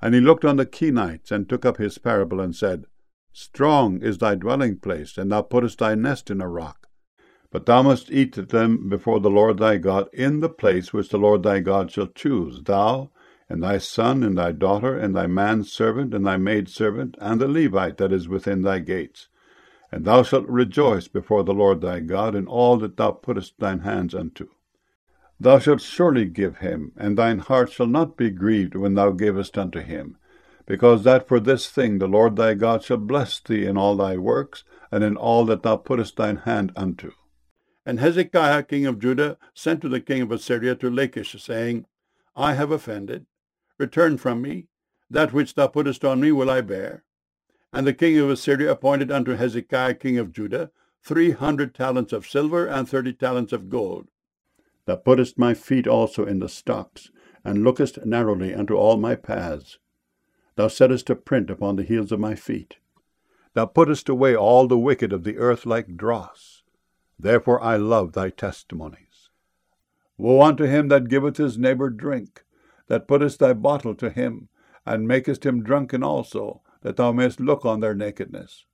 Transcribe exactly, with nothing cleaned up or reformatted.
And he looked on the Kenites, and took up his parable, and said, Strong is thy dwelling place, and thou puttest thy nest in a rock. But thou must eat them before the Lord thy God in the place which the Lord thy God shall choose, thou, and thy son, and thy daughter, and thy manservant, and thy maidservant, and the Levite that is within thy gates. And thou shalt rejoice before the Lord thy God in all that thou puttest thine hands unto. Thou shalt surely give him, and thine heart shall not be grieved when thou givest unto him, because that for this thing the Lord thy God shall bless thee in all thy works, and in all that thou puttest thine hand unto. And Hezekiah king of Judah sent to the king of Assyria to Lachish, saying, I have offended. Return from me. That which thou puttest on me will I bear. And the king of Assyria appointed unto Hezekiah king of Judah three hundred talents of silver and thirty talents of gold. Thou puttest my feet also in the stocks, and lookest narrowly unto all my paths. Thou settest a print upon the heels of my feet. Thou puttest away all the wicked of the earth like dross. Therefore I love thy testimonies. Woe unto him that giveth his neighbor drink, that puttest thy bottle to him, and makest him drunken also, that thou mayest look on their nakedness.